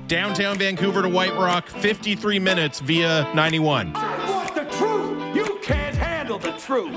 Downtown Vancouver to White Rock, 53 minutes via 91. Want the truth? You can't handle the truth.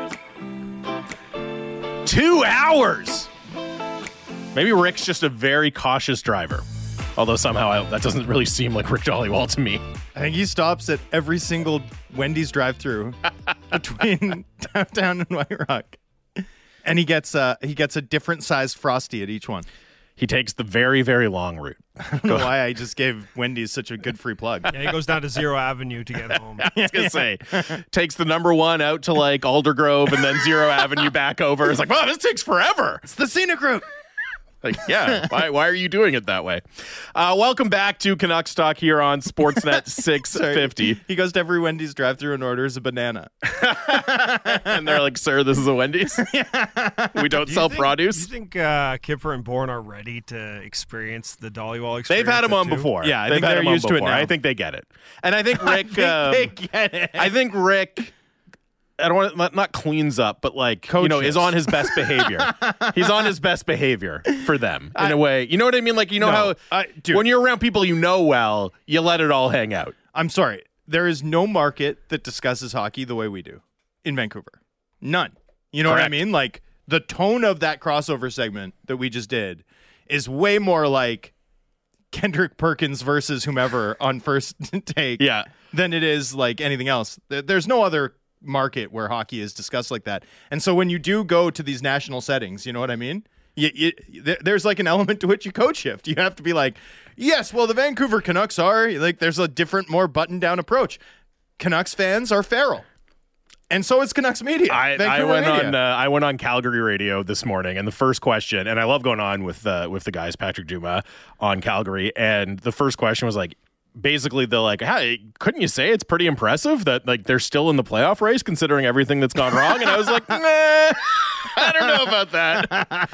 2 hours. Maybe Rick's just a very cautious driver. Although somehow that doesn't really seem like Rick Dhaliwal to me. I think he stops at every single Wendy's drive-through between downtown and White Rock, and he gets a different sized Frosty at each one. He takes the very, very long route. I don't know why I just gave Wendy's such a good free plug. Yeah, he goes down to Zero Avenue to get home. I was going to say, takes the number one out to like Aldergrove and then Zero Avenue back over. It's like, wow, this takes forever. It's the scenic route. Like, yeah, why are you doing it that way? Welcome back to Canucks Talk here on Sportsnet 650. He goes to every Wendy's drive-thru and orders a banana. And they're like, sir, this is a Wendy's? We don't sell produce? Do you think Kipper and Bourne are ready to experience the Dhaliwal experience? They've had him on too? before. Yeah, I They've think had they're him on used to it before. now. I think they get it. And I think Rick... they get it. I think Rick... I don't want not cleans up, but like, you know, is on his best behavior. He's on his best behavior for them in a way. You know what I mean? Like, you know how when you're around people you know well, you let it all hang out. I'm sorry. There is no market that discusses hockey the way we do in Vancouver. None. You know what I mean? Like, the tone of that crossover segment that we just did is way more like Kendrick Perkins versus whomever on First Take than it is like anything else. There's no other market where hockey is discussed like that. And so when you do go to these national settings, you know what I mean? There's like an element to which you code shift. You have to be like, yes, well, the Vancouver Canucks are like, there's a different, more buttoned down approach. Canucks fans are feral. And so is Canucks media. I went on Calgary radio this morning, and the first question, and I love going on with the guys, Patrick Dumas on Calgary, and the first question was like, basically, they're like, hey, couldn't you say it's pretty impressive that like they're still in the playoff race considering everything that's gone wrong? And I was like, nah, I don't know about that.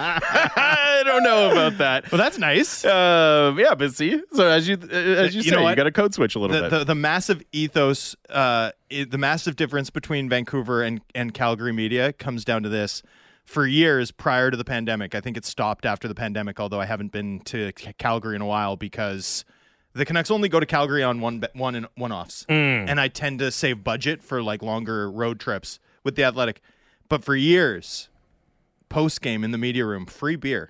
I don't know about that. Well, that's nice. Yeah, but see, so as you say, you got to code switch a little bit. The massive ethos, the massive difference between Vancouver and Calgary media comes down to this. For years prior to the pandemic, I think it stopped after the pandemic, although I haven't been to Calgary in a while because the Canucks only go to Calgary on one-offs, and I tend to save budget for like longer road trips with the Athletic. But for years, post-game in the media room, free beer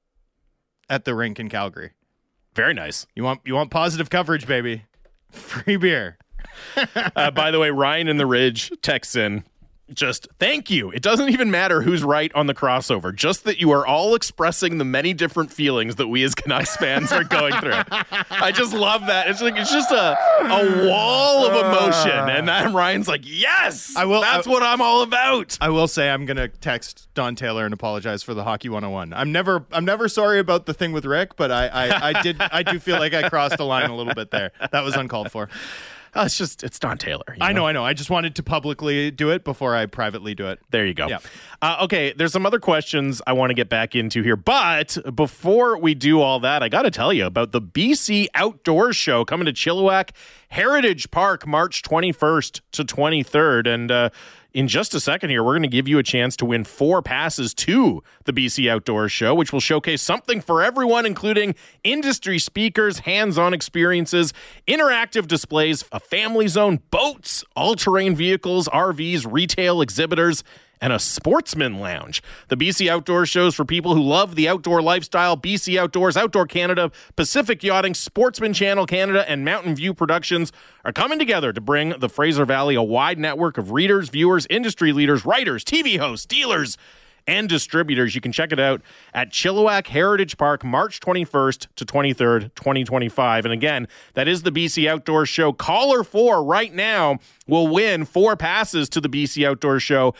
at the rink in Calgary. Very nice. You want positive coverage, baby. Free beer. By the way, Ryan in the Ridge texts in, just thank you. It doesn't even matter who's right on the crossover, just that you are all expressing the many different feelings that we as Canucks fans are going through. I just love that. It's just a wall of emotion. And then Ryan's like, yes, that's what I'm all about. I will say I'm going to text Don Taylor and apologize for the Hockey 101. I'm never sorry about the thing with Rick, but I do feel like I crossed a line a little bit there. That was uncalled for. It's Don Taylor. I know. I just wanted to publicly do it before I privately do it. There you go. Yeah. Okay, there's some other questions I want to get back into here. But before we do all that, I got to tell you about the BC Outdoors Show coming to Chilliwack Heritage Park March 21st to 23rd. And in just a second here, we're going to give you a chance to win 4 passes to the BC Outdoors Show, which will showcase something for everyone, including industry speakers, hands-on experiences, interactive displays, a family zone, boats, all-terrain vehicles, RVs, retail exhibitors, and a sportsman lounge. The BC Outdoors Shows for people who love the outdoor lifestyle. BC Outdoors, Outdoor Canada, Pacific Yachting, Sportsman Channel Canada, and Mountain View Productions are coming together to bring the Fraser Valley a wide network of readers, viewers, industry leaders, writers, TV hosts, dealers, and distributors. You can check it out at Chilliwack Heritage Park, March 21st to 23rd, 2025. And again, that is the BC Outdoors Show. Caller 4 right now will win 4 passes to the BC Outdoors Show.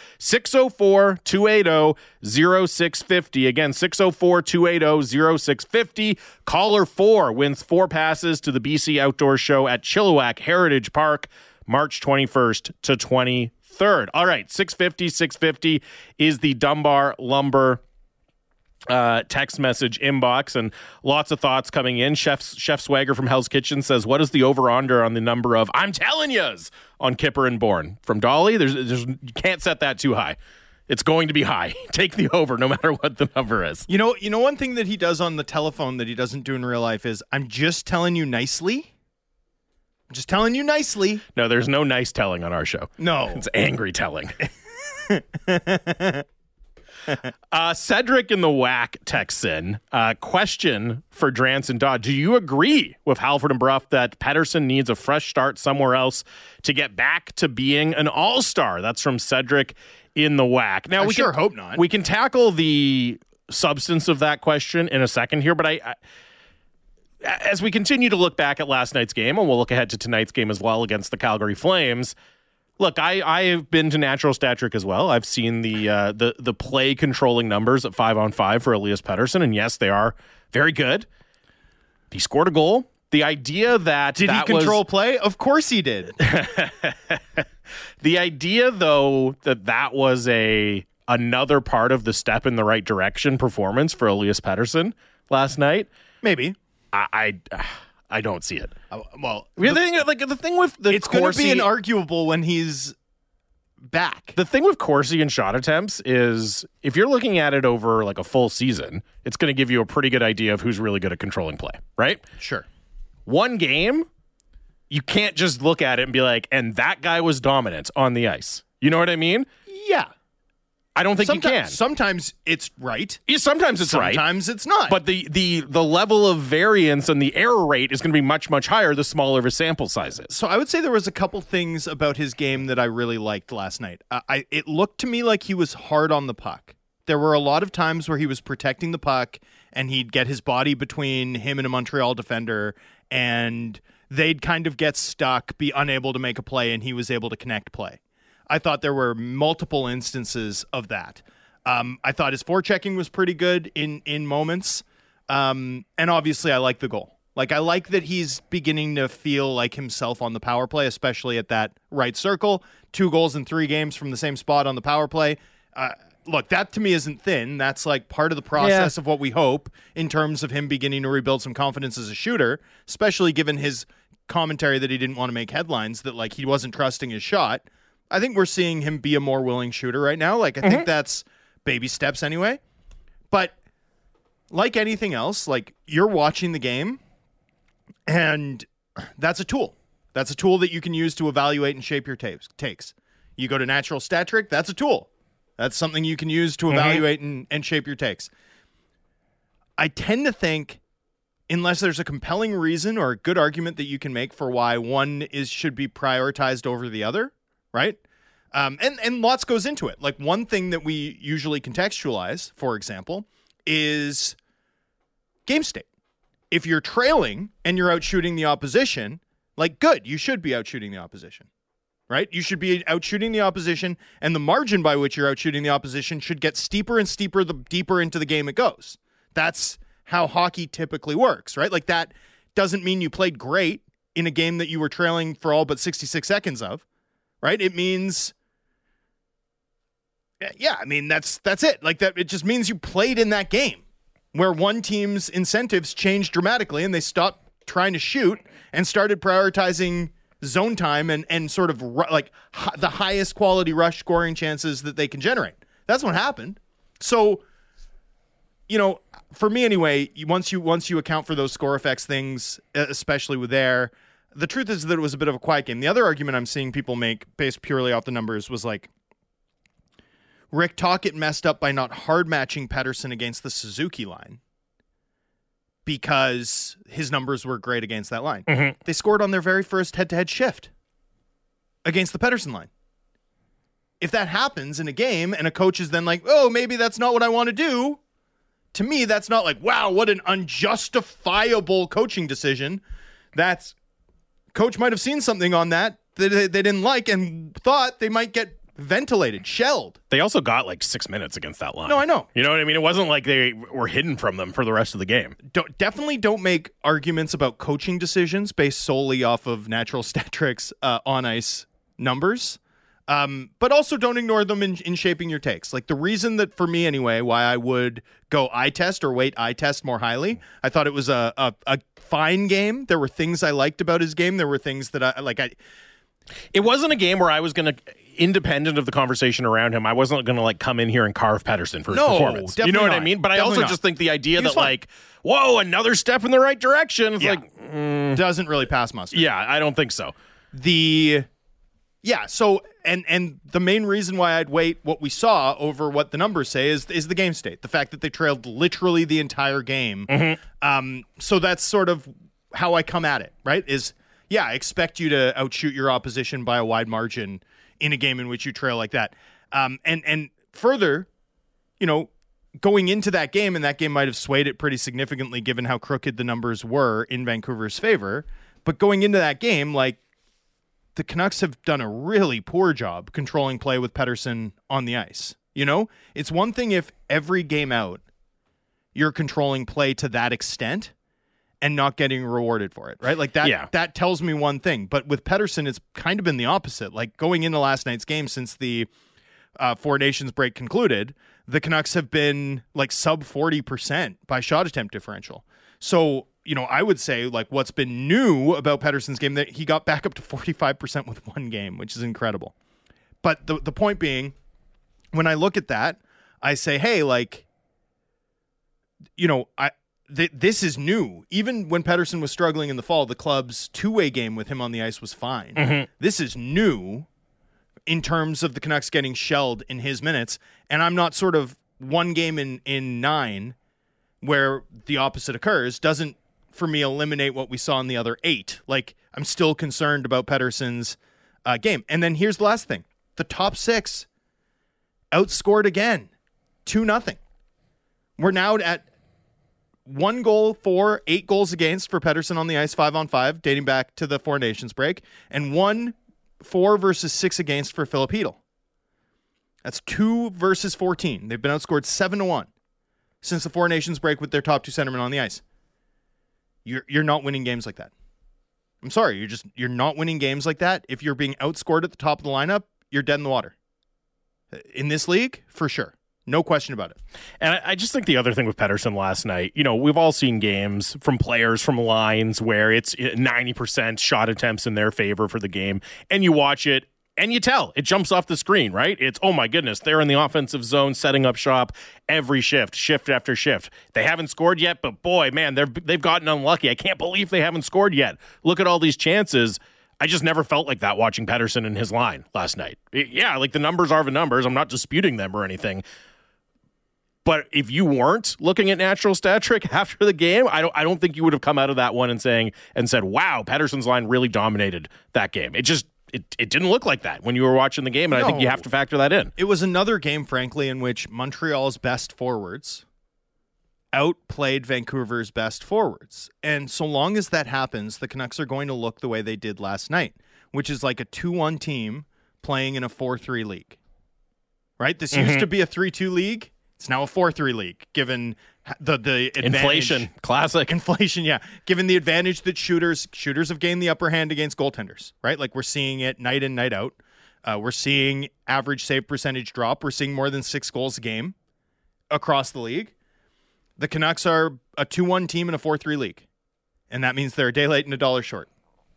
604-280-0650. Again, 604-280-0650. Caller 4 wins 4 passes to the BC Outdoors Show at Chilliwack Heritage Park, March 21st to 23rd. All right, 650 is the Dunbar Lumber text message inbox, and lots of thoughts coming in. Chef Swagger from Hell's Kitchen says, what is the over-under on the number of I'm telling yous on Kipper and Bourne? From Dolly, there's you can't set that too high. It's going to be high. Take the over no matter what the number is. You know, one thing that he does on the telephone that he doesn't do in real life is, I'm just telling you nicely. I'm just telling you nicely. No, there's no nice telling on our show. No. It's angry telling. Cedric in the WAC texts in. Question for Drance and Dodd. Do you agree with Halford and Bruff that Pettersson needs a fresh start somewhere else to get back to being an all-star? That's from Cedric in the WAC. Now, I sure hope not. We can tackle the substance of that question in a second here, but I as we continue to look back at last night's game, and we'll look ahead to tonight's game as well against the Calgary Flames. Look, I have been to Natural Stat Trick as well. I've seen the play controlling numbers at 5-on-5 for Elias Pettersson, and yes, they are very good. He scored a goal. The idea that did he control play? Of course he did. The idea, though, that was another part of the step in the right direction performance for Elias Pettersson last night. Maybe. I don't see it. Well, the thing with the it's going to be inarguable when he's back. The thing with Corsi and shot attempts is, if you're looking at it over like a full season, it's going to give you a pretty good idea of who's really good at controlling play, right? Sure. One game, you can't just look at it and be like, and that guy was dominant on the ice. You know what I mean? Yeah. I don't think you can. Sometimes it's right. Yeah, sometimes it's right. Sometimes it's not. But the level of variance and the error rate is going to be much, much higher the smaller his sample size is. So I would say there was a couple things about his game that I really liked last night. It looked to me like he was hard on the puck. There were a lot of times where he was protecting the puck and he'd get his body between him and a Montreal defender, and they'd kind of get stuck, be unable to make a play, and he was able to connect play. I thought there were multiple instances of that. I thought his forechecking was pretty good in moments. And obviously I like the goal. Like, I like that he's beginning to feel like himself on the power play, especially at that right circle. 2 goals in 3 games from the same spot on the power play. Look, that to me isn't thin. That's like part of the process of what we hope in terms of him beginning to rebuild some confidence as a shooter, especially given his commentary that he didn't want to make headlines, that like he wasn't trusting his shot. I think we're seeing him be a more willing shooter right now. Like, I think that's baby steps anyway. But like anything else, like, you're watching the game, and that's a tool. That's a tool that you can use to evaluate and shape your takes. You go to Natural Stat Trick, that's a tool. That's something you can use to evaluate and shape your takes. I tend to think, unless there's a compelling reason or a good argument that you can make for why one should be prioritized over the other, right? And lots goes into it. Like, one thing that we usually contextualize, for example, is game state. If you're trailing and you're out shooting the opposition, like, good, you should be out shooting the opposition, right? You should be out shooting the opposition, and the margin by which you're out shooting the opposition should get steeper and steeper the deeper into the game it goes. That's how hockey typically works, right? Like, that doesn't mean you played great in a game that you were trailing for all but 66 seconds of, right? It means, I mean, that's it. Like, that, it just means you played in that game where one team's incentives changed dramatically and they stopped trying to shoot and started prioritizing zone time and sort of the highest quality rush scoring chances that they can generate. That's what happened. So, you know, for me anyway, once you account for those score effects things, especially with the truth is that it was a bit of a quiet game. The other argument I'm seeing people make based purely off the numbers was like, Rick Tocchet messed up by not hard matching Pettersson against the Suzuki line because his numbers were great against that line. They scored on their very first head-to-head shift against the Pettersson line. If that happens in a game and a coach is then like, oh, maybe that's not what I want to do, to me, that's not like, wow, what an unjustifiable coaching decision. That's, coach might have seen something on that they didn't like and thought they might get ventilated, shelled. They also got like 6 minutes against that line. No, I know. You know what I mean? It wasn't like they were hidden from them for the rest of the game. Definitely don't make arguments about coaching decisions based solely off of Natural Stat Trick's on-ice numbers. But also don't ignore them in shaping your takes. Like, the reason that, for me anyway, why I would go eye test or weight eye test more highly, I thought it was a fine game. There were things I liked about his game. There were things that It wasn't a game where I was going to... independent of the conversation around him, I wasn't going to like come in here and carve Pettersson for his No, performance. You know definitely what I not. mean? But I Definitely also not. just think the idea that fine. like, whoa, another step in the right direction. It's Yeah. like, Doesn't really pass muster. yeah, I don't think so. So and the main reason why I'd weight what we saw over what the numbers say is the game state. The fact that they trailed literally the entire game. So that's sort of how I come at it, right? I expect you to outshoot your opposition by a wide margin in a game in which you trail like that. And further, going into that game, and that game might have swayed it pretty significantly given how crooked the numbers were in Vancouver's favor. But going into that game, like, the Canucks have done a really poor job controlling play with Pettersson on the ice. It's one thing if every game out you're controlling play to that extent and not getting rewarded for it, right? Like that tells me one thing. But with Pettersson, it's kind of been the opposite. Like going into last night's game, since the Four Nations break concluded, the Canucks have been like sub 40% by shot attempt differential. So, I would say like what's been new about Pettersson's game, that he got back up to 45% with one game, which is incredible. But the point being, when I look at that, I say, hey, like, this is new. Even when Pettersson was struggling in the fall, the club's two-way game with him on the ice was fine. Mm-hmm. This is new in terms of the Canucks getting shelled in his minutes. And I'm not sort of one game in 9 where the opposite occurs doesn't, for me, eliminate what we saw in the other 8. Like, I'm still concerned about Pettersson's game. And then here's the last thing. The top 6 outscored again, 2-0. We're now at 1 goal for, 8 goals against for Pettersson on the ice, 5-on-5, dating back to the Four Nations break, and 1 4 versus 6 against for Filip Chytil. That's 2 versus 14. They've been outscored 7-1 since the Four Nations break with their top 2 centermen on the ice. You're not winning games like that. I'm sorry, you're not winning games like that. If you're being outscored at the top of the lineup, you're dead in the water. In this league, for sure. No question about it. And I just think the other thing with Pettersson last night, we've all seen games from players from lines where it's 90% shot attempts in their favor for the game, and you watch it, and you tell. It jumps off the screen, right? It's, oh my goodness, they're in the offensive zone setting up shop every shift after shift. They haven't scored yet, but boy, man, they've gotten unlucky. I can't believe they haven't scored yet. Look at all these chances. I just never felt like that watching Pettersson in his line last night. Like the numbers are the numbers. I'm not disputing them or anything. But if you weren't looking at natural stat trick after the game, I don't think you would have come out of that one and said, wow, Pettersson's line really dominated that game. It didn't look like that when you were watching the game, and I think you have to factor that in. It was another game, frankly, in which Montreal's best forwards outplayed Vancouver's best forwards. And so long as that happens, the Canucks are going to look the way they did last night, which is like a 2-1 team playing in a 4-3 league. Right? This used to be a 3-2 league. It's now a 4-3 league, given the advantage. Inflation, classic. Inflation, yeah. Given the advantage that shooters have gained the upper hand against goaltenders, right? Like we're seeing it night in, night out. We're seeing average save percentage drop. We're seeing more than 6 goals a game across the league. The Canucks are a 2-1 team in a 4-3 league, and that means they're a day late and $1 short.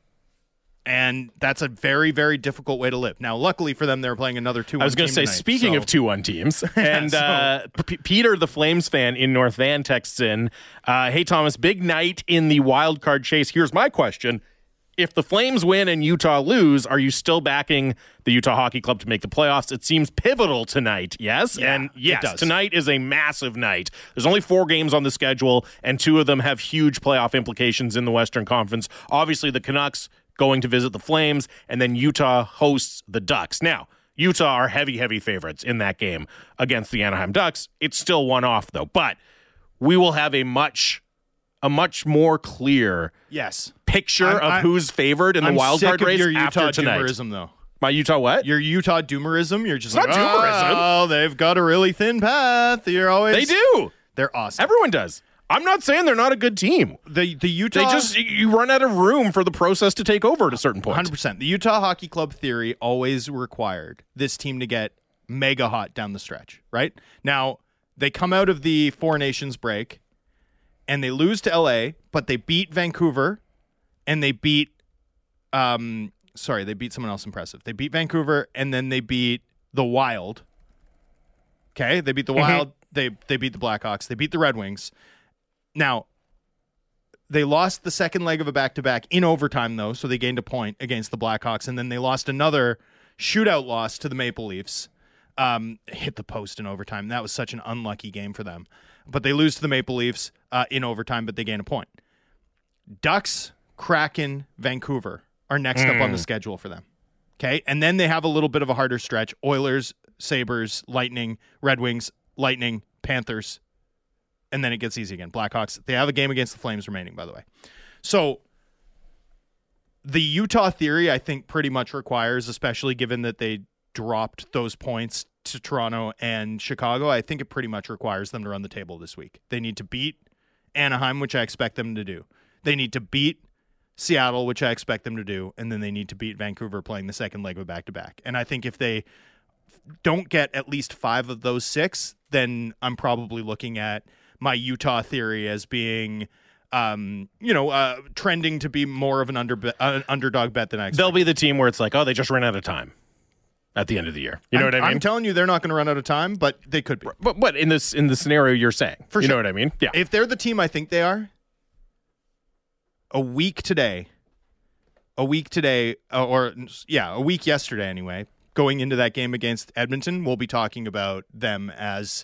And that's a very, very difficult way to live. Now, luckily for them, they're playing another 2-1 team. I was going to say, tonight, speaking of 2-1 teams, and Peter, the Flames fan in North Van, texts in, hey, Thomas, big night in the wild card chase. Here's my question. If the Flames win and Utah lose, are you still backing the Utah Hockey Club to make the playoffs? It seems pivotal tonight, yes? Yeah, and yes, it does. Tonight is a massive night. There's only 4 games on the schedule, and 2 of them have huge playoff implications in the Western Conference. Obviously, the Canucks going to visit the Flames, and then Utah hosts the Ducks. Now, Utah are heavy favorites in that game against the Anaheim Ducks. It's still one off, though. But we will have a much more clear picture of who's favored in the wild card race your after Utah tonight. Doomerism, though. My Utah what? Your Utah doomerism. You're just It's like, not doomerism. oh, they've got a really thin path. You're always They do. They're awesome. Everyone does. I'm not saying they're not a good team. The Utah, you run out of room for the process to take over at a certain point. 100%. The Utah Hockey Club theory always required this team to get mega hot down the stretch, right? Now, they come out of the Four Nations break and they lose to LA, but they beat Vancouver and they beat Sorry, they beat someone else impressive. They beat Vancouver, and then they beat the Wild. Okay, they beat the Wild. They beat the Blackhawks. They beat the Red Wings. Now, they lost the second leg of a back-to-back in overtime, though, so they gained a point against the Blackhawks, and then they lost another shootout loss to the Maple Leafs. Hit the post in overtime. That was such an unlucky game for them. But they lose to the Maple Leafs in overtime, but they gain a point. Ducks, Kraken, Vancouver are next up on the schedule for them. Okay, and then they have a little bit of a harder stretch. Oilers, Sabres, Lightning, Red Wings, Lightning, Panthers, and then it gets easy again. Blackhawks. They have a game against the Flames remaining, by the way. So the Utah theory, I think, pretty much requires, especially given that they dropped those points to Toronto and Chicago, I think it pretty much requires them to run the table this week. They need to beat Anaheim, which I expect them to do. They need to beat Seattle, which I expect them to do, and then they need to beat Vancouver playing the second leg of a back-to-back. And I think if they don't get at least 5 of those 6, then I'm probably looking at my Utah theory as being, trending to be more of an underdog bet than I expect. They'll be the team where it's like, oh, they just ran out of time at the end of the year. You know what I mean? I'm telling you, they're not going to run out of time, but they could be. But in the scenario you're saying, For you sure. know what I mean? Yeah. If they're the team I think they are, a week yesterday anyway, going into that game against Edmonton, we'll be talking about them as,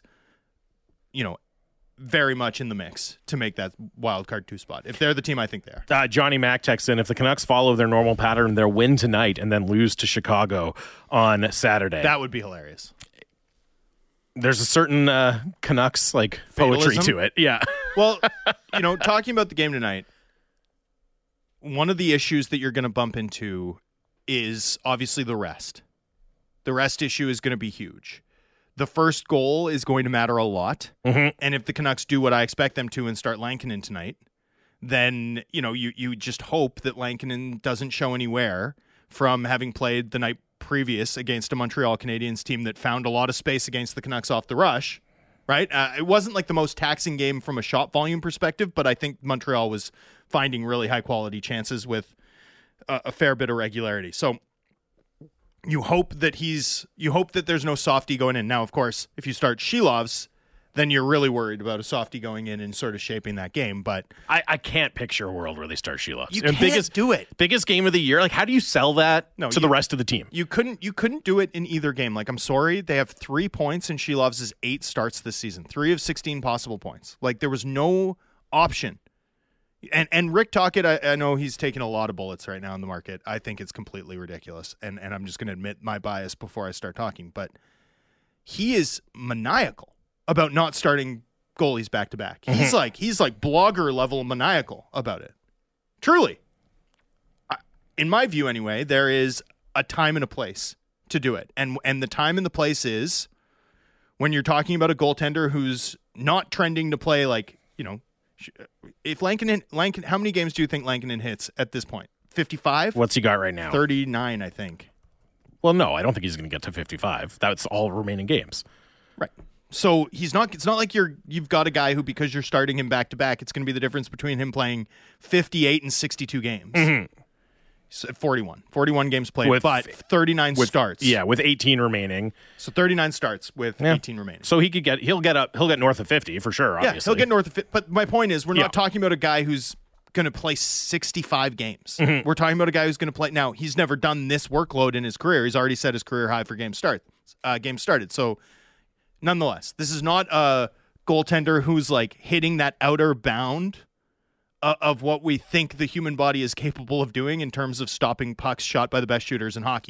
very much in the mix to make that wild card 2 spot. If they're the team I think they are. Johnny Mack texts in, if the Canucks follow their normal pattern, they'll win tonight and then lose to Chicago on Saturday. That would be hilarious. There's a certain Canucks poetry Fatalism? to it. Yeah. Well, talking about the game tonight, one of the issues that you're going to bump into is obviously the rest. The rest issue is going to be huge. The first goal is going to matter a lot. Mm-hmm. And if the Canucks do what I expect them to and start Lankinen tonight, then, you just hope that Lankinen doesn't show anywhere from having played the night previous against a Montreal Canadiens team that found a lot of space against the Canucks off the rush, right? It wasn't like the most taxing game from a shot volume perspective, but I think Montreal was finding really high-quality chances with a fair bit of regularity. So you hope that there's no softie going in. Now, of course, if you start Shilovs, then you're really worried about a softie going in and sort of shaping that game. But I can't picture a world where they start Shilovs. You can't do it. Biggest game of the year. How do you sell that to the rest of the team? You couldn't do it in either game. I'm sorry, they have 3 points in Shilovs' 8 starts this season. 3 of 16 possible points. There was no option. And Rick Tocchet, I know he's taking a lot of bullets right now in the market. I think it's completely ridiculous. And I'm just going to admit my bias before I start talking. But he is maniacal about not starting goalies back-to-back. He's like blogger level maniacal about it. Truly. In my view anyway, there is a time and a place to do it. And the time and the place is when you're talking about a goaltender who's not trending to play if Lankinen, how many games do you think Lankinen hits at this point? 55? What's he got right now? 39, I think. Well, no, I don't think he's going to get to 55. That's all remaining games. Right. So it's not like you've got a guy who, because you're starting him back to back, it's going to be the difference between him playing 58 and 62 games. Mm-hmm. So 41 games played, but 39 starts. Yeah, with 18 remaining. So 39 starts with 18 remaining. So he'll get north of 50 for sure, obviously. Yeah, he'll get north of 50. But my point is, we're not talking about a guy who's going to play 65 games. Mm-hmm. We're talking about a guy who's going to play. Now, he's never done this workload in his career. He's already set his career high for games started. So nonetheless, this is not a goaltender who's hitting that outer bound of what we think the human body is capable of doing in terms of stopping pucks shot by the best shooters in hockey.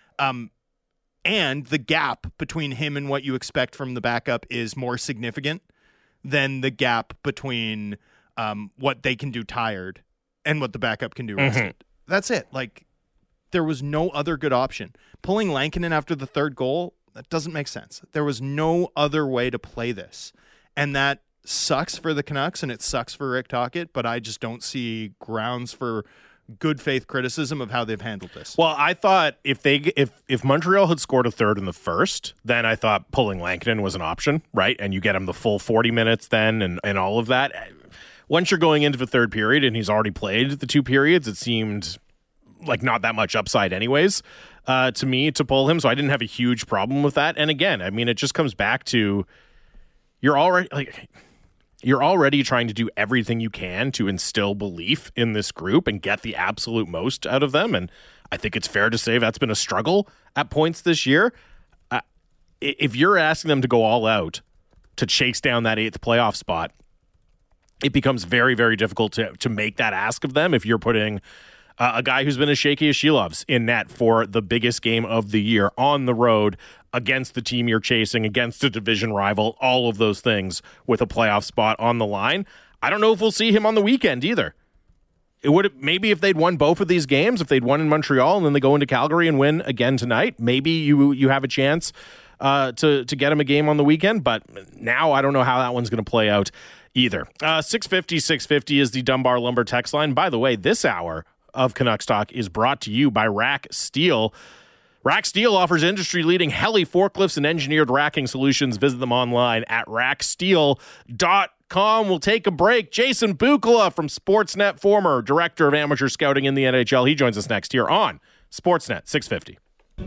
And the gap between him and what you expect from the backup is more significant than the gap between what they can do tired and what the backup can do rested. Mm-hmm. That's it. There was no other good option. Pulling Lankinen after the third goal, that doesn't make sense. There was no other way to play this. And that sucks for the Canucks and it sucks for Rick Tocchet, but I just don't see grounds for good faith criticism of how they've handled this. Well, I thought if Montreal had scored a third in the first, then I thought pulling Lankinen was an option, right? And you get him the full 40 minutes then and all of that. Once you're going into the third period and he's already played the 2 periods, it seemed like not that much upside anyways, to me, to pull him. So I didn't have a huge problem with that. And again, I mean, it just comes back to you're already trying to do everything you can to instill belief in this group and get the absolute most out of them. And I think it's fair to say that's been a struggle at points this year. If you're asking them to go all out to chase down that 8th playoff spot, it becomes very, very difficult to make that ask of them if you're putting a guy who's been as shaky as Shilov's in net for the biggest game of the year on the road against the team you're chasing, against a division rival, all of those things with a playoff spot on the line. I don't know if we'll see him on the weekend either. It would maybe if they'd won both of these games, if they'd won in Montreal and then they go into Calgary and win again tonight, maybe you have a chance to get him a game on the weekend. But now I don't know how that one's going to play out either. 650 is the Dunbar Lumber text line. By the way, this hour of Canucks Talk is brought to you by Rack Steel. Rack Steel offers industry-leading heli forklifts and engineered racking solutions. Visit them online at racksteel.com. We'll take a break. Jason Bukala from Sportsnet, former director of amateur scouting in the NHL. He joins us next here on Sportsnet 650.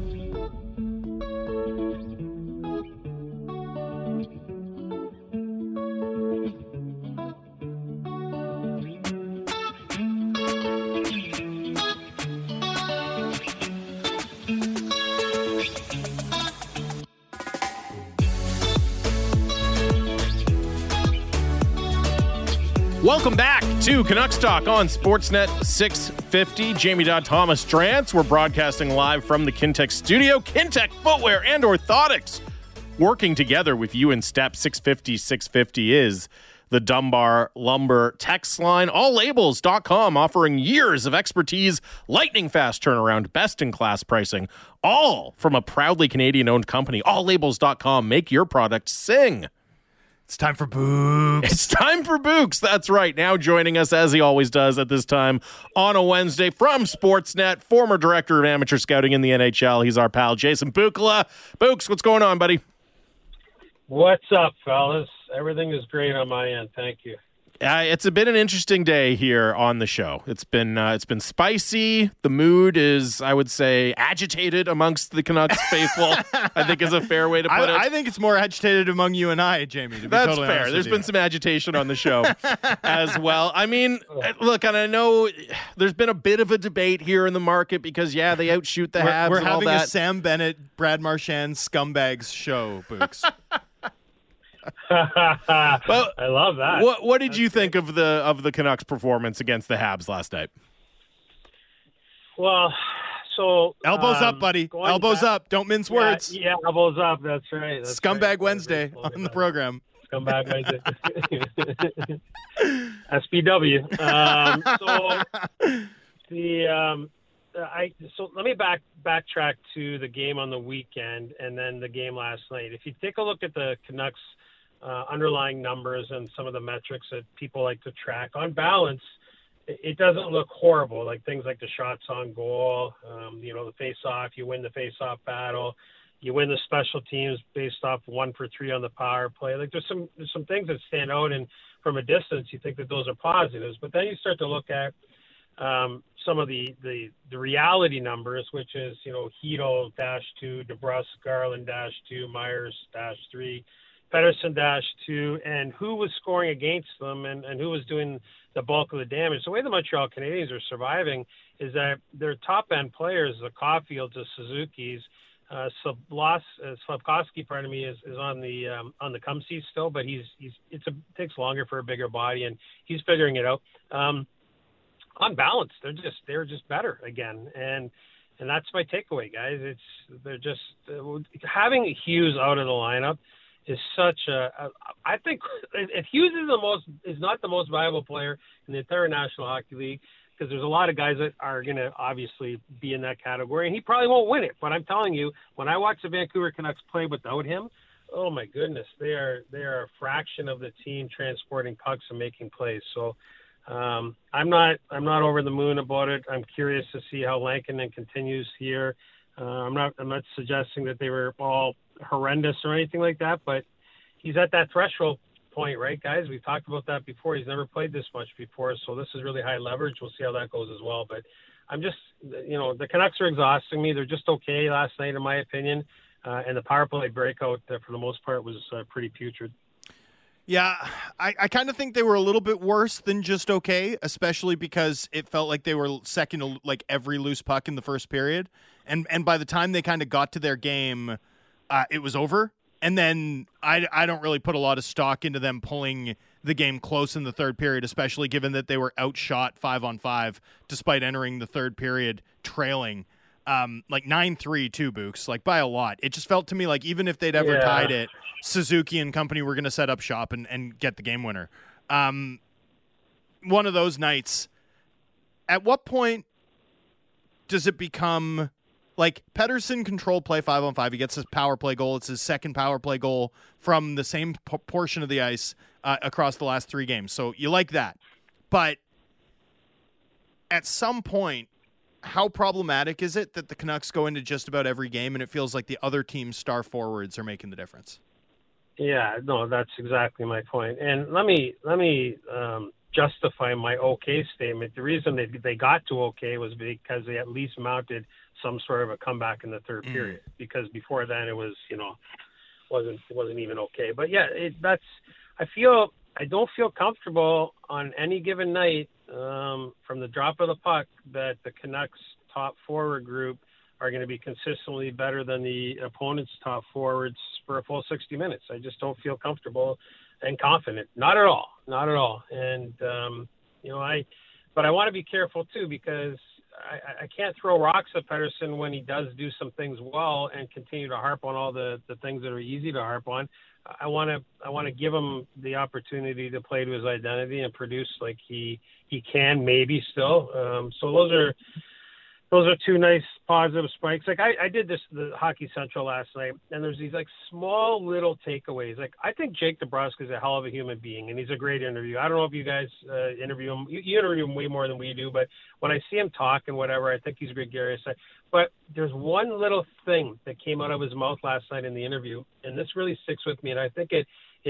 Welcome back to Canucks Talk on Sportsnet 650. Jamie Dodd, Thomas Drance. We're broadcasting live from the Kintec studio. Kintec Footwear and Orthotics working together with you in step. 650 is the Dunbar Lumber text line. Alllabels.com offering years of expertise, lightning fast turnaround, best in class pricing, all from a proudly Canadian owned company. Alllabels.com. Make your product sing. It's time for Books. It's time for Books. That's right. Now joining us, as he always does at this time on a Wednesday from Sportsnet, former director of amateur scouting in the NHL. He's our pal, Jason Bukala. Books, what's going on, buddy? What's up, fellas? Everything is great on my end. Thank you. It's been an interesting day here on the show. It's been spicy. The mood is, I would say, agitated amongst the Canucks faithful. I think is a fair way to put it. I think it's more agitated among you and I, Jamie. To be That's totally fair. honest There's with been you. some agitation on the show as well. I mean, look, and I know there's been a bit of a debate here in the market because, they outshoot the Habs We're and all having that. a Sam Bennett, Brad Marchand scumbags show, Books. I love that. What did you think of the Canucks' performance against the Habs last night? Well, so Elbows up, buddy. Elbows up. Don't mince words. Yeah, elbows up. That's right. That's Scumbag right. Wednesday on the program. Scumbag Wednesday. SPW. So let me backtrack to the game on the weekend and then the game last night. If you take a look at the Canucks underlying numbers and some of the metrics that people like to track, on balance, it doesn't look horrible. Like things like the shots on goal, the face-off, you win the face-off battle, you win the special teams based off 1 for 3 on the power play. Like there's some things that stand out, and from a distance, you think that those are positives. But then you start to look at some of the reality numbers, which is, Hedl -2, DeBrusk, Garland -2, Myers -3, Pettersson -2, and who was scoring against them and who was doing the bulk of the damage. The way the Montreal Canadiens are surviving is that their top-end players, the Caulfields, the Suzuki's, Slafkovsky, is on the come see still, but it takes longer for a bigger body, and he's figuring it out. On balance, they're just better again, and that's my takeaway, guys. They're just having Hughes out of the lineup is such I think if Hughes is not the most valuable player in the entire National Hockey League, because there's a lot of guys that are going to obviously be in that category, and he probably won't win it. But I'm telling you, when I watch the Vancouver Canucks play without him, oh my goodness, they are a fraction of the team transporting pucks and making plays. So I'm not over the moon about it. I'm curious to see how Lankinen continues here. I'm not suggesting that they were all horrendous or anything like that, but he's at that threshold point, right, guys? We've talked about that before. He's never played this much before, so this is really high leverage. We'll see how that goes as well. But I'm just, the Canucks are exhausting me. They're just okay last night, in my opinion. And the power play breakout, for the most part, was pretty putrid. Yeah, I kind of think they were a little bit worse than just okay, especially because it felt like they were second to like every loose puck in the first period. And by the time they kind of got to their game, it was over. And then I don't really put a lot of stock into them pulling the game close in the third period, especially given that they were outshot 5-on-5 despite entering the third period trailing. Like 9-3 too, Books, like by a lot. It just felt to me like even if they'd ever tied it, Suzuki and company were going to set up shop and get the game winner. One of those nights, at what point does it become like Pettersson control play 5-on-5? He gets his power play goal. It's his second power play goal from the same portion of the ice across the last 3 games. So you like that. But at some point, how problematic is it that the Canucks go into just about every game and it feels like the other team's star forwards are making the difference? Yeah, no, that's exactly my point. And let me justify my okay statement. The reason they got to okay was because they at least mounted some sort of a comeback in the third period. Because before then it was, wasn't even okay. But yeah, I don't feel comfortable on any given night from the drop of the puck that the Canucks top forward group are going to be consistently better than the opponent's top forwards for a full 60 minutes. I just don't feel comfortable and confident. Not at all. Not at all. And, but I want to be careful too, because I can't throw rocks at Pettersson when he does do some things well and continue to harp on all the things that are easy to harp on. I want to give him the opportunity to play to his identity and produce like he can maybe still. So those are 2 nice positive spikes. Like I did the Hockey Central last night, and there's these like small little takeaways. Like I think Jake DeBrusk is a hell of a human being, and he's a great interview. I don't know if you guys interview him. You interview him way more than we do, but when I see him talk and whatever, I think he's gregarious. But there's one little thing that came out of his mouth last night in the interview, and this really sticks with me, and I think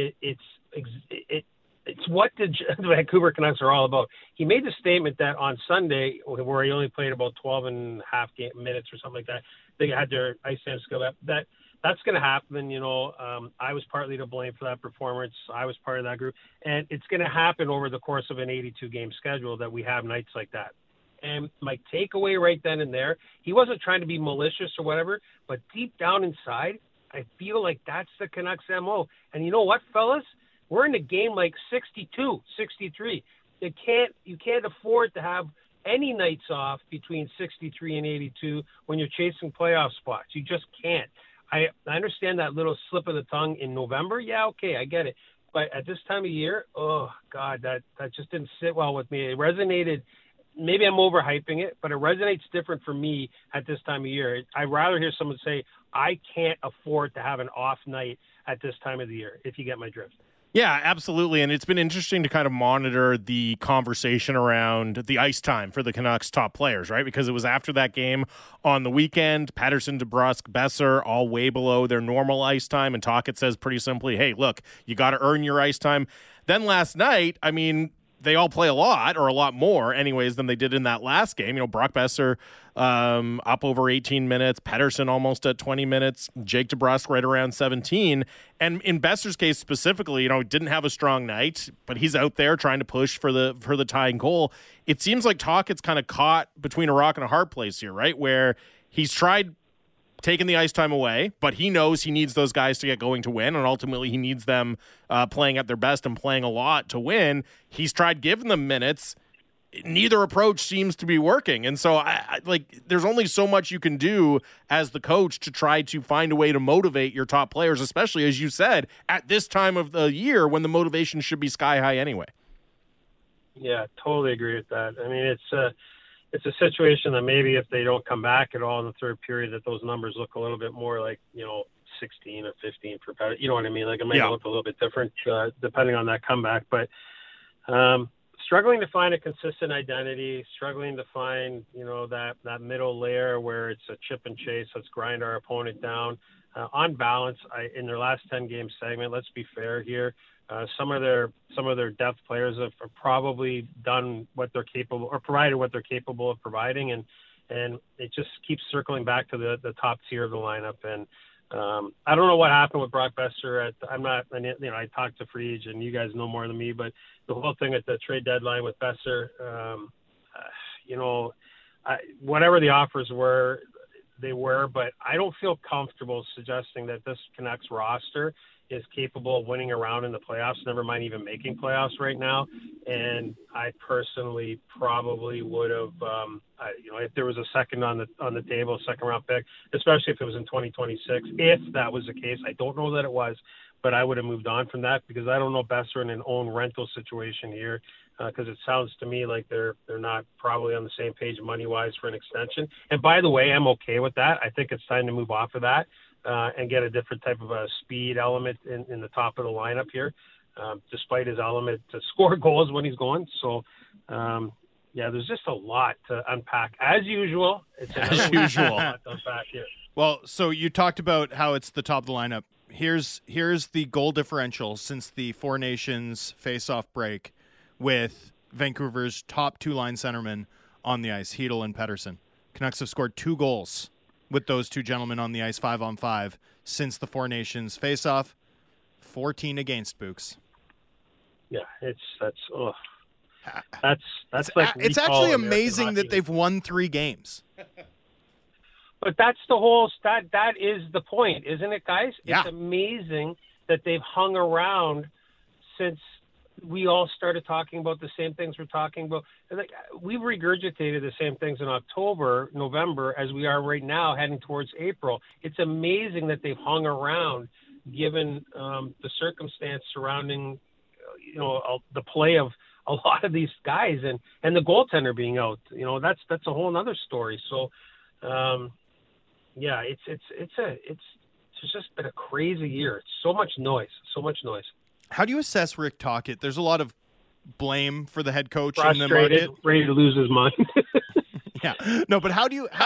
it's what the Vancouver Canucks are all about. He made the statement that on Sunday, where he only played about 12 and a half minutes or something like that, they had their ice time skill up. That's going to happen. I was partly to blame for that performance. I was part of that group. And it's going to happen over the course of an 82-game schedule that we have nights like that. And my takeaway right then and there, he wasn't trying to be malicious or whatever, but deep down inside, I feel like that's the Canucks' MO. And you know what, fellas? We're in a game like 62, 63. You can't afford to have any nights off between 63 and 82 when you're chasing playoff spots. You just can't. I understand that little slip of the tongue in November. Yeah, okay, I get it. But at this time of year, oh, God, that just didn't sit well with me. It resonated. Maybe I'm overhyping it, but it resonates different for me at this time of year. I'd rather hear someone say, I can't afford to have an off night at this time of the year, if you get my drift. Yeah, absolutely. And it's been interesting to kind of monitor the conversation around the ice time for the Canucks top players, right? Because it was after that game on the weekend, Pettersson, DeBrusk, Besser, all way below their normal ice time. And Tocchet says pretty simply, hey, look, you got to earn your ice time. Then last night, I mean, they all play a lot or a lot more anyways than they did in that last game. Brock Besser up over 18 minutes, Pettersson almost at 20 minutes, Jake DeBrusk right around 17. And in Besser's case specifically, didn't have a strong night, but he's out there trying to push for the tying goal. It seems like Tocchet's kind of caught between a rock and a hard place here, right? Where he's tried taking the ice time away, but he knows he needs those guys to get going to win, and ultimately he needs them playing at their best and playing a lot to win. He's tried giving them minutes. Neither approach seems to be working, and so there's only so much you can do as the coach to try to find a way to motivate your top players, especially, as you said, at this time of the year when the motivation should be sky high anyway. Yeah, totally agree with that. I mean, it's a situation that maybe if they don't come back at all in the third period, that those numbers look a little bit more like, 16 or 15 for Pettersson. You know what I mean? Like it may look a little bit different depending on that comeback. But struggling to find a consistent identity, struggling to find, that middle layer where it's a chip and chase, let's grind our opponent down. On balance, in their last 10-game segment, let's be fair here, Some of their depth players have probably done what they're capable, or provided what they're capable of providing, and it just keeps circling back to the top tier of the lineup. And I don't know what happened with Brock Besser. I talked to Friedge, and you guys know more than me, but the whole thing at the trade deadline with Besser, whatever the offers were, they were, but I don't feel comfortable suggesting that this Canucks roster is capable of winning around in the playoffs, never mind even making playoffs right now. And I personally probably would have, if there was a second on the table, second round pick, especially if it was in 2026, if that was the case. I don't know that it was, but I would have moved on from that, because I don't know Besser in an own rental situation here, because it sounds to me like they're not probably on the same page money-wise for an extension. And by the way, I'm okay with that. I think it's time to move off of that and get a different type of a speed element in the top of the lineup here, despite his element to score goals when he's going. So, there's just a lot to unpack. As usual. As usual. To unpack here. Well, so you talked about how it's the top of the lineup. Here's the goal differential since the Four Nations face-off break, with Vancouver's top two-line centermen on the ice, Hedl and Pettersson. Canucks have scored 2 goals with those two gentlemen on the ice 5-on-5 since the Four Nations face-off. 14 against, Books. Yeah, that's it's actually amazing that they've won 3 games. But that's the whole that is the point, isn't it, guys? Yeah. It's amazing that they've hung around since we all started talking about the same things we're talking about. Like, we've regurgitated the same things in October, November, as we are right now heading towards April. It's amazing that they've hung around given the circumstance surrounding, the play of a lot of these guys and the goaltender being out. That's a whole other story. So, it's just been a crazy year. It's so much noise. How do you assess Rick Tocchet? There's a lot of blame for the head coach in the Frustrated, market. ready to lose his mind. Yeah. No, but how do you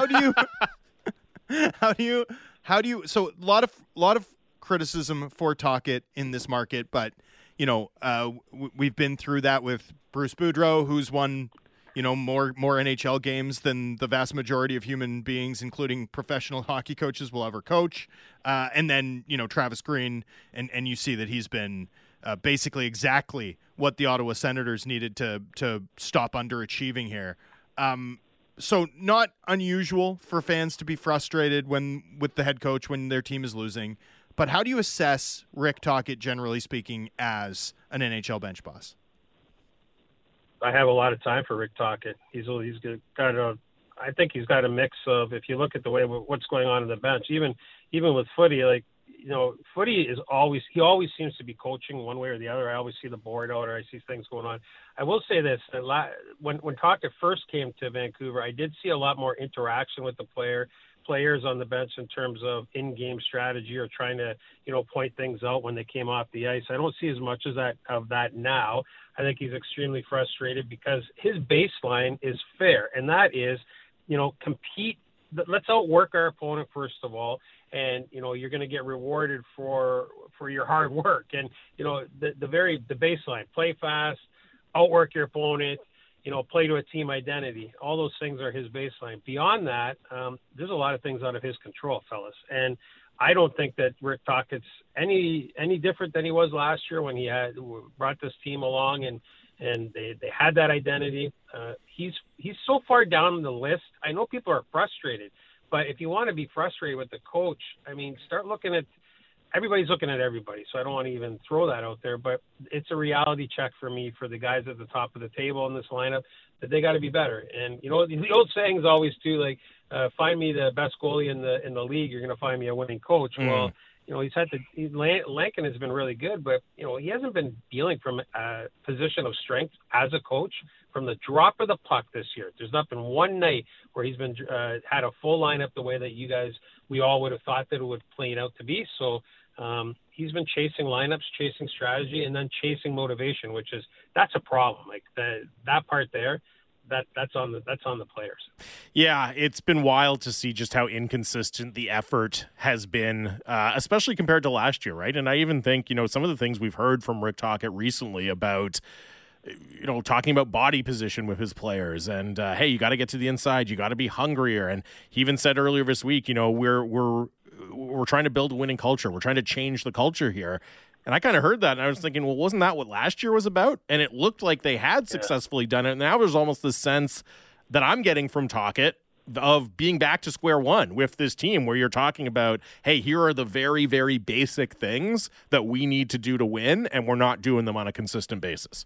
so a lot of criticism for Tocchet in this market, but we've been through that with Bruce Boudreau, who's won more NHL games than the vast majority of human beings, including professional hockey coaches, will ever coach. And then, Travis Green, and you see that he's been basically exactly what the Ottawa Senators needed to stop underachieving here. So not unusual for fans to be frustrated with the head coach when their team is losing. But how do you assess Rick Tocchet, generally speaking, as an NHL bench boss? I have a lot of time for Rick Tocchet. I think he's got a mix of, if you look at the way what's going on in the bench, even with Footy, Footy always seems to be coaching one way or the other. I always see the board out, or I see things going on. I will say this, that when Tocchet first came to Vancouver, I did see a lot more interaction with the players on the bench in terms of in-game strategy or trying to, point things out when they came off the ice. I don't see as much of that now. I think he's extremely frustrated because his baseline is fair, and that is, compete. Let's outwork our opponent first of all, and you're going to get rewarded for your hard work. And the baseline: play fast, outwork your opponent. Play to a team identity. All those things are his baseline. Beyond that, there's a lot of things out of his control, fellas. And I don't think that Rick Tocchet's any different than he was last year when he had brought this team along and they had that identity. He's so far down the list. I know people are frustrated, but if you want to be frustrated with the coach, start looking at everybody's looking at everybody, so I don't want to even throw that out there. But it's a reality check for me, for the guys at the top of the table in this lineup, that they got to be better. And the old saying is always too, find me the best goalie in the league, you're going to find me a winning coach. Well, Lankin has been really good, but he hasn't been dealing from a position of strength as a coach from the drop of the puck this year. There's not been one night where he's been had a full lineup the way that we all would have thought that it would play out to be. So he's been chasing lineups, chasing strategy, and then chasing motivation, that's a problem. That part there, that's on the players. Yeah, it's been wild to see just how inconsistent the effort has been, especially compared to last year, right? And I even think, some of the things we've heard from Rick Tocchet recently about, talking about body position with his players and, hey, you got to get to the inside, you got to be hungrier. And he even said earlier this week, we're trying to build a winning culture. We're trying to change the culture here. And I kind of heard that, and I was thinking, well, wasn't that what last year was about? And it looked like they had successfully done it. And now there's almost this sense that I'm getting from Tocchet of being back to square one with this team, where you're talking about, hey, here are the very, very basic things that we need to do to win, and we're not doing them on a consistent basis.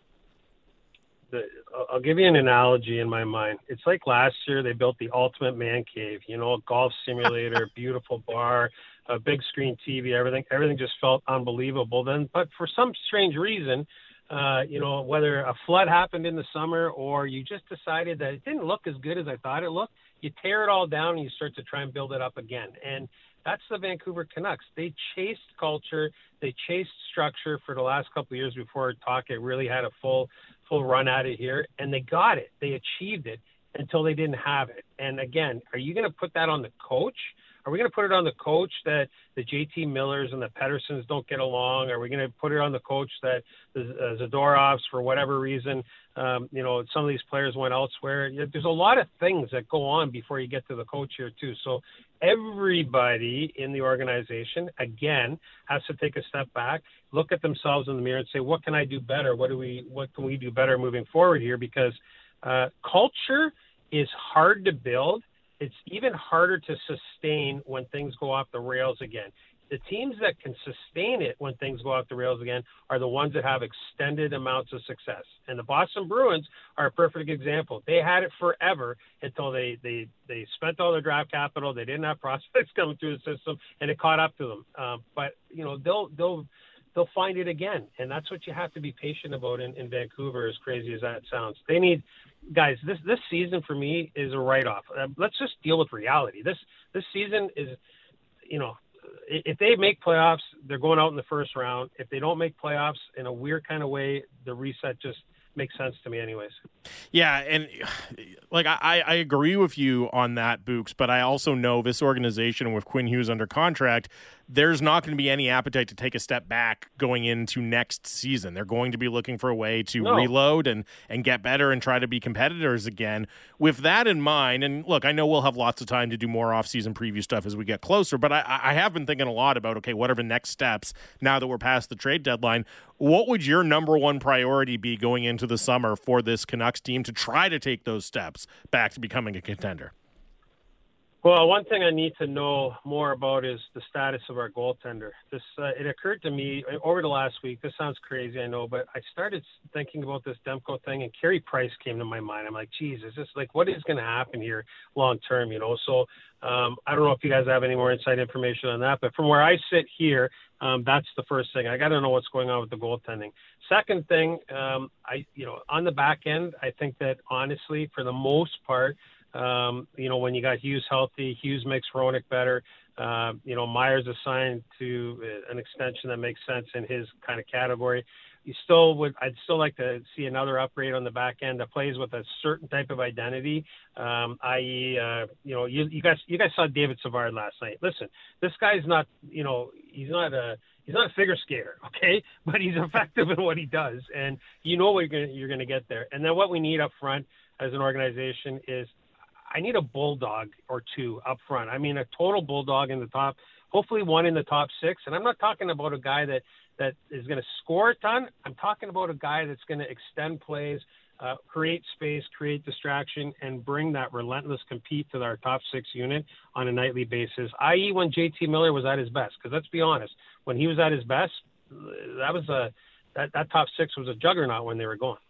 I'll give you an analogy in my mind. It's like last year they built the ultimate man cave, a golf simulator, beautiful bar, a big screen TV, everything just felt unbelievable. But for some strange reason, whether a flood happened in the summer or you just decided that it didn't look as good as I thought it looked, you tear it all down and you start to try and build it up again. And that's the Vancouver Canucks. They chased culture, they chased structure for the last couple of years before Tocchet really had a full run at it here, and they got it. They achieved it until they didn't have it. And again, are you going to put that on the coach? Are we going to put it on the coach that the JT Millers and the Pedersons don't get along? Are we going to put it on the coach that the Zadorovs, for whatever reason, some of these players went elsewhere? There's a lot of things that go on before you get to the coach here too. So everybody in the organization, again, has to take a step back, look at themselves in the mirror and say, what can I do better? What can we do better moving forward here? Because culture is hard to build. It's even harder to sustain when things go off the rails again. The teams that can sustain it when things go off the rails again are the ones that have extended amounts of success. And the Boston Bruins are a perfect example. They had it forever until they spent all their draft capital. They didn't have prospects coming through the system, and it caught up to them. But they'll find it again, and that's what you have to be patient about in Vancouver, as crazy as that sounds. They need guys. This season for me is a write-off. Let's just deal with reality. This season is, if they make playoffs, they're going out in the first round. If they don't make playoffs, in a weird kind of way, the reset just makes sense to me anyways. Yeah, and I agree with you on that, Books, but I also know this organization with Quinn Hughes under contract, there's not going to be any appetite to take a step back going into next season. They're going to be looking for a way to reload and get better and try to be competitors again. With that in mind, and look, I know we'll have lots of time to do more off-season preview stuff as we get closer, but I have been thinking a lot about, okay, what are the next steps now that we're past the trade deadline? What would your number one priority be going into the summer for this Canucks team to try to take those steps back to becoming a contender? Well, one thing I need to know more about is the status of our goaltender. It occurred to me over the last week. This sounds crazy, I know, but I started thinking about this Demko thing, and Carey Price came to my mind. I'm like, geez, is this what is going to happen here long term? So I don't know if you guys have any more inside information on that, but from where I sit here, that's the first thing. I got to know what's going on with the goaltending. Second thing, on the back end, I think that honestly, for the most part, when you got Hughes healthy, Hughes makes Hronek better. Myers assigned to an extension that makes sense in his kind of category. I'd still like to see another upgrade on the back end that plays with a certain type of identity, i.e., you guys saw David Savard last night. Listen, this guy's not, he's not a figure skater, okay? But he's effective in what he does, and what you're going to get there. And then what we need up front as an organization is I need a bulldog or two up front. I mean, a total bulldog in the top, hopefully one in the top six. And I'm not talking about a guy that is going to score a ton. I'm talking about a guy that's going to extend plays, create space, create distraction, and bring that relentless compete to our top six unit on a nightly basis, i.e. when JT Miller was at his best. Because let's be honest, when he was at his best, that top six was a juggernaut when they were going.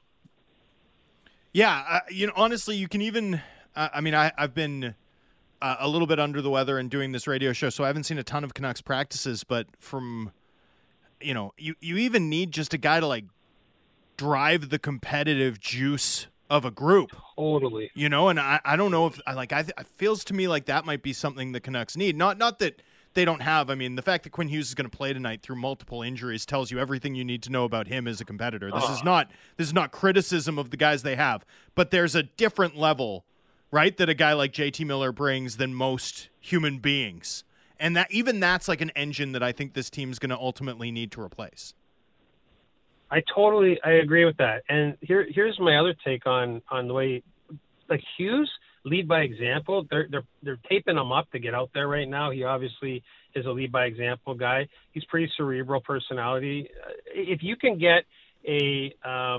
Yeah, honestly, you can even I've been a little bit under the weather and doing this radio show, so I haven't seen a ton of Canucks practices, but from, you even need just a guy to drive the competitive juice of a group. Totally. And I don't know if it feels to me like that might be something the Canucks need. Not that they don't have. I mean, the fact that Quinn Hughes is going to play tonight through multiple injuries tells you everything you need to know about him as a competitor. This is not criticism of the guys they have, but there's a different level, right, that a guy like JT Miller brings than most human beings. And that's like an engine that I think this team's going to ultimately need to replace. I agree with that. And here's my other take on the way, like, Hughes lead by example. They're taping him up to get out there right now. He obviously is a lead by example guy. He's pretty cerebral personality. If you can get a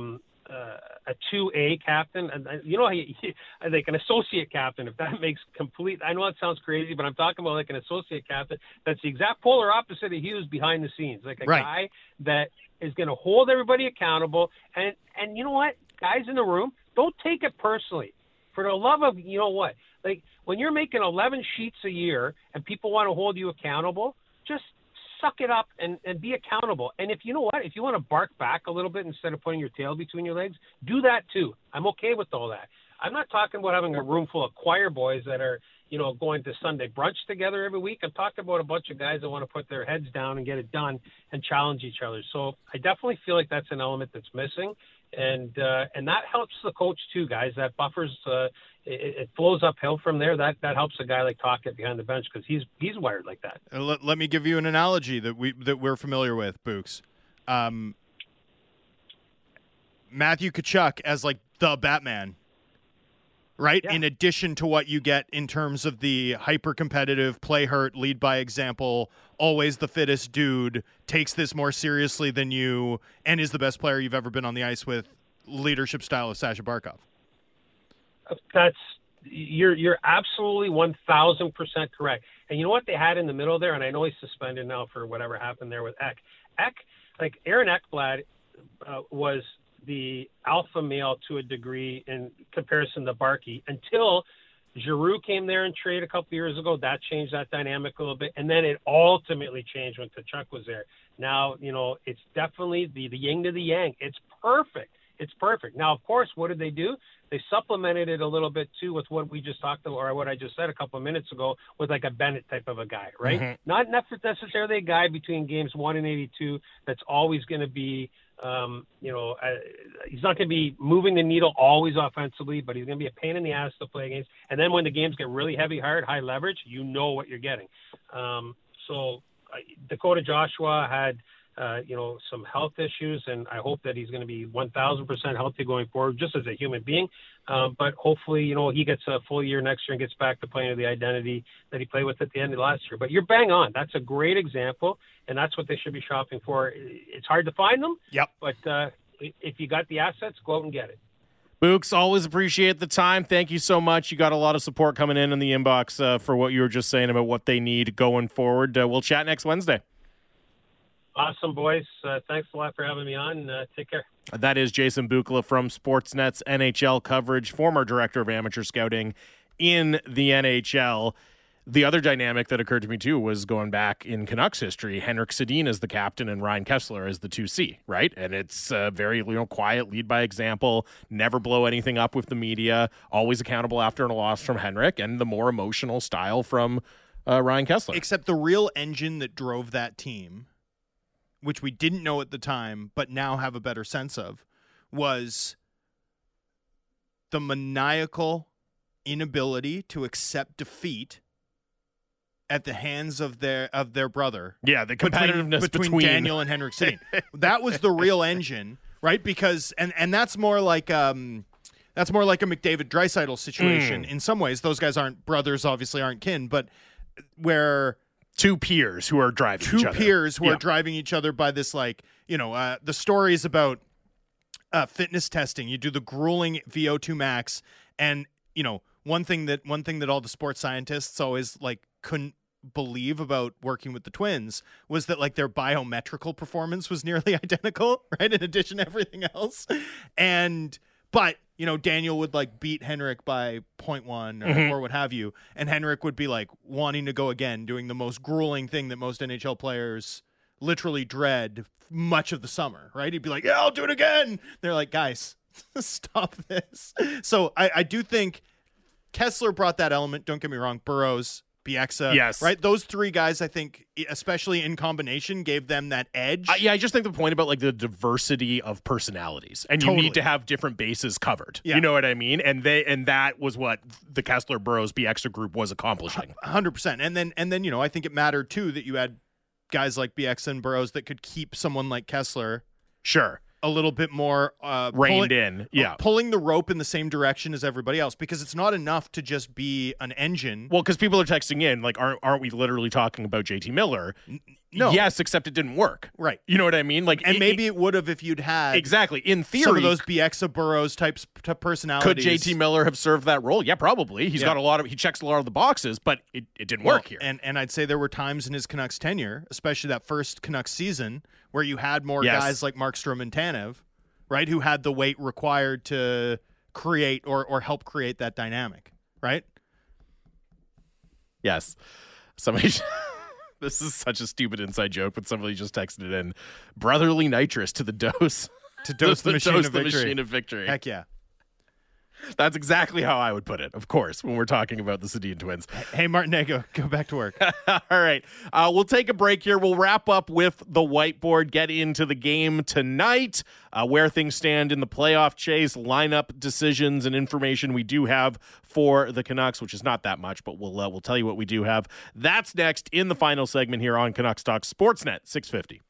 2A captain, and like an associate captain, if that makes complete, I know it sounds crazy, but I'm talking about like an associate captain that's the exact polar opposite of Hughes behind the scenes, like a guy that is going to hold everybody accountable. And you know what, guys in the room, don't take it personally. For the love of, you know what, like when you're making 11 sheets a year and people want to hold you accountable, just suck it up and be accountable. And if you know what, if you want to bark back a little bit instead of putting your tail between your legs, do that too. I'm okay with all that. I'm not talking about having a room full of choir boys that are, going to Sunday brunch together every week. I'm talking about a bunch of guys that want to put their heads down and get it done and challenge each other. So I definitely feel like that's an element that's missing. And that helps the coach too, guys. That buffers, it flows uphill from there. That helps a guy like Tocchet behind the bench because he's wired like that. Let me give you an analogy that we're familiar with, Books. Matthew Tkachuk as like the Batman, right? Yeah. In addition to what you get in terms of the hyper-competitive, play hurt, lead by example, always the fittest dude, takes this more seriously than you, and is the best player you've ever been on the ice with, leadership style of Sasha Barkov. You're absolutely 1,000% correct. And you know what they had in the middle there? And I know he's suspended now for whatever happened there with Ek. Like Aaron Ekblad was the alpha male to a degree in comparison to Barkey until Giroux came there and traded a couple years ago. That changed that dynamic a little bit. And then it ultimately changed when Tkachuk was there. Now, it's definitely the yin to the yang. It's perfect. It's perfect. Now, of course, what did they do? They supplemented it a little bit, too, with what we just talked about, or what I just said a couple of minutes ago, with like a Bennett type of a guy, right? Mm-hmm. Not necessarily a guy between games 1 and 82 that's always going to be, he's not going to be moving the needle always offensively, but he's going to be a pain in the ass to play against. And then when the games get really heavy, hard, high leverage, you know what you're getting. Dakota Joshua had some health issues, and I hope that he's going to be 1,000% healthy going forward, just as a human being. But hopefully, he gets a full year next year and gets back to playing to the identity that he played with at the end of last year. But you're bang on. That's a great example, and that's what they should be shopping for. It's hard to find them. Yep. But if you got the assets, go out and get it. Books, always appreciate the time. Thank you so much. You got a lot of support coming in the inbox for what you were just saying about what they need going forward. We'll chat next Wednesday. Awesome, boys. Thanks a lot for having me on. Take care. That is Jason Bukala from Sportsnet's NHL coverage, former director of amateur scouting in the NHL. The other dynamic that occurred to me, too, was going back in Canucks history. Henrik Sedin is the captain and Ryan Kesler is the 2C, right? And it's very quiet, lead by example, never blow anything up with the media, always accountable after a loss from Henrik, and the more emotional style from Ryan Kesler. Except the real engine that drove that team, which we didn't know at the time, but now have a better sense of, was the maniacal inability to accept defeat at the hands of their brother. Yeah, the competitiveness between Daniel and Henrik Sedin. That was the real engine, right? Because and that's more like a McDavid Draisaitl situation in some ways. Those guys aren't brothers, obviously aren't kin, but where two peers who are driving each other. Two peers who are driving each other by this, the stories about fitness testing. You do the grueling VO2 max, and one thing that all the sports scientists always couldn't believe about working with the Twins was that their biometrical performance was nearly identical, right? In addition to everything else, but Daniel would beat Henrik by 0.1 or what have you, and Henrik would be wanting to go again, doing the most grueling thing that most NHL players literally dread much of the summer, right? He'd be like, "Yeah, I'll do it again." They're like, "Guys, stop this." So I do think Kesler brought that element. Don't get me wrong, Burrows Bieksa. Yes. Right? Those three guys, I think, especially in combination, gave them that edge. I just think the point about like the diversity of personalities, and you Totally. need to have different bases covered. Yeah. You know what I mean? And that was what the Kessler Burrows Bieksa group was accomplishing. 100%. And then I think it mattered too that you had guys like Bieksa and Burrows that could keep someone like Kessler Sure. a little bit more Reined in. Yeah. pulling the rope in the same direction as everybody else, because it's not enough to just be an engine. Well, because people are texting in, like, aren't we literally talking about JT Miller? No. Yes, except it didn't work. Right. You know what I mean? Like, And maybe it would have if you'd had exactly. In theory, some of those Bieksa Burrows type personalities. could JT Miller have served that role? Yeah, probably. He's Yeah. got he checks a lot of the boxes, but it didn't work here. And I'd say there were times in his Canucks tenure, especially that first Canucks season, where you had more Yes. guys like Markstrom and Tanev, right, who had the weight required to create or help create that dynamic, right? Yes. Somebody. This is such a stupid inside joke, but somebody just texted it in. Brotherly nitrous to the dose. To dose the machine of victory. Machine of victory. Heck yeah. That's exactly how I would put it, of course, when we're talking about the Sedin twins. Hey, Martinez, go back to work. All right. We'll take a break here. We'll wrap up with the whiteboard, get into the game tonight, where things stand in the playoff chase, lineup decisions, and information we do have for the Canucks, which is not that much, but we'll tell you what we do have. That's next in the final segment here on Canucks Talk Sportsnet 650.